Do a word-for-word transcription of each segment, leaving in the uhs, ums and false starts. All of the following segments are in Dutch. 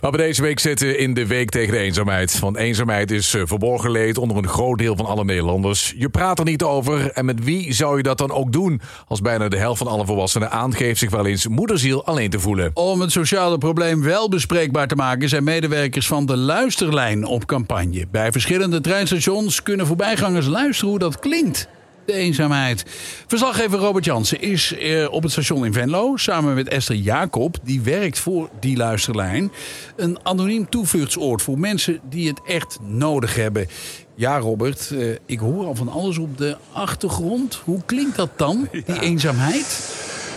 Waar we deze week zitten in de week tegen de eenzaamheid. Want eenzaamheid is uh, verborgen leed onder een groot deel van alle Nederlanders. Je praat er niet over. En met wie zou je dat dan ook doen? Als bijna de helft van alle volwassenen aangeeft zich wel eens moederziel alleen te voelen. Om het sociale probleem wel bespreekbaar te maken zijn medewerkers van de Luisterlijn op campagne. Bij verschillende treinstations kunnen voorbijgangers luisteren hoe dat klinkt. De eenzaamheid. Verslaggever Robert Jansen is eh, op het station in Venlo samen met Esther Jacob. Die werkt voor die Luisterlijn. Een anoniem toevluchtsoord voor mensen die het echt nodig hebben. Ja, Robert, eh, ik hoor al van alles op de achtergrond. Hoe klinkt dat dan, die ja. eenzaamheid?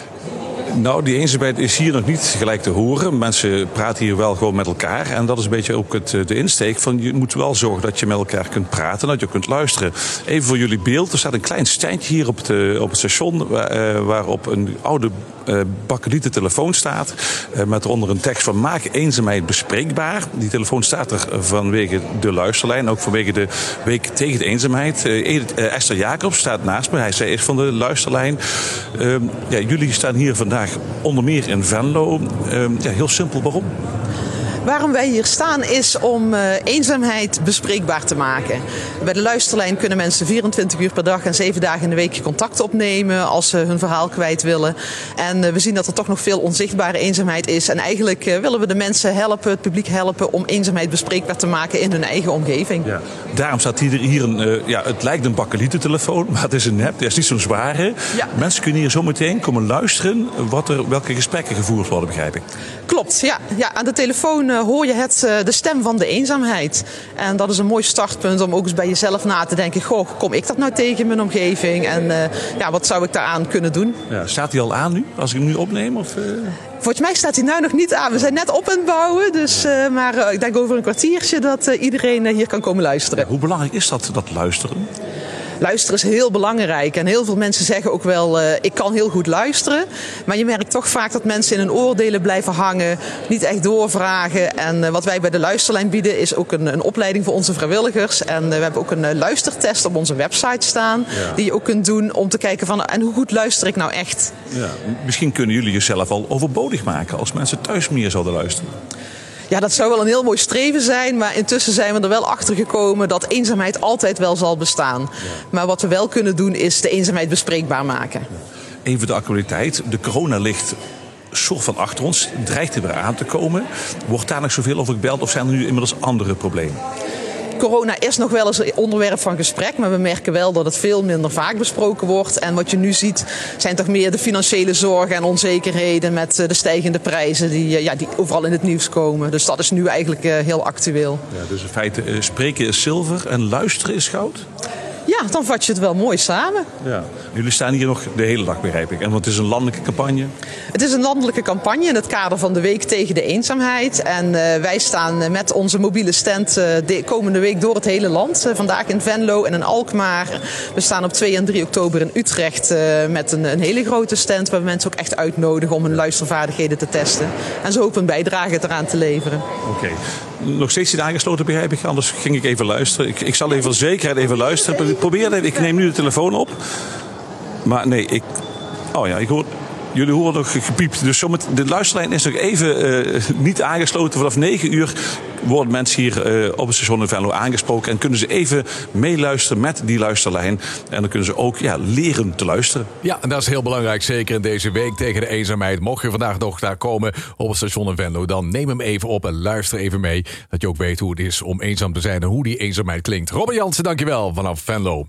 Nou, die eenzaamheid is hier nog niet gelijk te horen. Mensen praten hier wel gewoon met elkaar. En dat is een beetje ook het, de insteek van je moet wel zorgen dat je met elkaar kunt praten. Dat je kunt luisteren. Even voor jullie beeld. Er staat een klein standje hier op het, op het station. Waar, uh, waarop een oude uh, bakkelieten telefoon staat. Uh, met eronder een tekst van maak eenzaamheid bespreekbaar. Die telefoon staat er vanwege de Luisterlijn. Ook vanwege de week tegen de eenzaamheid. Uh, Edith, uh, Esther Jacobs staat naast me. Hij zij is van de Luisterlijn. Uh, ja, jullie staan hier vandaag onder meer in Venlo. Uh, ja, heel simpel, waarom? Waarom wij hier staan is om uh, eenzaamheid bespreekbaar te maken. Bij de Luisterlijn kunnen mensen vierentwintig uur per dag en zeven dagen in de week contact opnemen als ze hun verhaal kwijt willen. En uh, we zien dat er toch nog veel onzichtbare eenzaamheid is. En eigenlijk uh, willen we de mensen helpen, het publiek helpen om eenzaamheid bespreekbaar te maken in hun eigen omgeving. Ja. Daarom staat hier, hier een, uh, ja, het lijkt een bakkeliettelefoon, maar het is een nep, het is niet zo'n zware. Ja. Mensen kunnen hier zo meteen komen luisteren wat er, welke gesprekken gevoerd worden, begrijp ik. Klopt, ja. ja aan de telefoon uh, hoor je het, uh, de stem van de eenzaamheid. En dat is een mooi startpunt om ook eens bij jezelf na te denken. Goh, kom ik dat nou tegen in mijn omgeving? En uh, ja, wat zou ik daaraan kunnen doen? Ja, staat hij al aan nu, als ik hem nu opneem? Of, uh... Volgens mij staat hij nu nog niet aan. We zijn net op aan het bouwen. Dus, uh, maar uh, ik denk over een kwartiertje dat uh, iedereen uh, hier kan komen luisteren. Ja, hoe belangrijk is dat, dat luisteren? Luisteren is heel belangrijk. En heel veel mensen zeggen ook wel, uh, ik kan heel goed luisteren. Maar je merkt toch vaak dat mensen in hun oordelen blijven hangen. Niet echt doorvragen. En uh, wat wij bij de Luisterlijn bieden is ook een, een opleiding voor onze vrijwilligers. En uh, we hebben ook een uh, luistertest op onze website staan. Ja. Die je ook kunt doen om te kijken van, en hoe goed luister ik nou echt? Ja, misschien kunnen jullie jezelf al overbodig maken als mensen thuis meer zouden luisteren. Ja, dat zou wel een heel mooi streven zijn, maar intussen zijn we er wel achter gekomen dat eenzaamheid altijd wel zal bestaan. Ja. Maar wat we wel kunnen doen is de eenzaamheid bespreekbaar maken. Even de actualiteit. De corona ligt soort van achter ons, dreigt er weer aan te komen. Wordt daar nog zoveel over gebeld of zijn er nu inmiddels andere problemen? Corona is nog wel eens een onderwerp van gesprek, maar we merken wel dat het veel minder vaak besproken wordt. En wat je nu ziet zijn toch meer de financiële zorgen en onzekerheden met de stijgende prijzen die, ja, die overal in het nieuws komen. Dus dat is nu eigenlijk heel actueel. Ja, dus in feite spreken is zilver en luisteren is goud? Ja, dan vat je het wel mooi samen. Ja. Jullie staan hier nog de hele dag, begrijp ik. En want het is een landelijke campagne? Het is een landelijke campagne in het kader van de Week tegen de Eenzaamheid. En uh, wij staan met onze mobiele stand uh, de komende week door het hele land. Uh, vandaag in Venlo en in Alkmaar. We staan op twee en drie oktober in Utrecht uh, met een, een hele grote stand waar we mensen ook echt uitnodigen om hun luistervaardigheden te testen. En zo hopen een bijdrage eraan te leveren. Oké. Okay. Nog steeds niet aangesloten, begrijp ik. Anders ging ik even luisteren. Ik, ik zal even voor zekerheid even luisteren. Probeer even. Ik neem nu de telefoon op. Maar nee, ik... Oh ja, ik hoor... Jullie horen nog gepiept. Dus zomet, de luisterlijn is nog even uh, niet aangesloten. Vanaf negen uur worden mensen hier uh, op het station in Venlo aangesproken. En kunnen ze even meeluisteren met die luisterlijn. En dan kunnen ze ook ja, leren te luisteren. Ja, en dat is heel belangrijk. Zeker in deze week tegen de eenzaamheid. Mocht je vandaag nog daar komen op het station in Venlo, dan neem hem even op en luister even mee. Dat je ook weet hoe het is om eenzaam te zijn en hoe die eenzaamheid klinkt. Robert Jansen, dankjewel vanaf Venlo.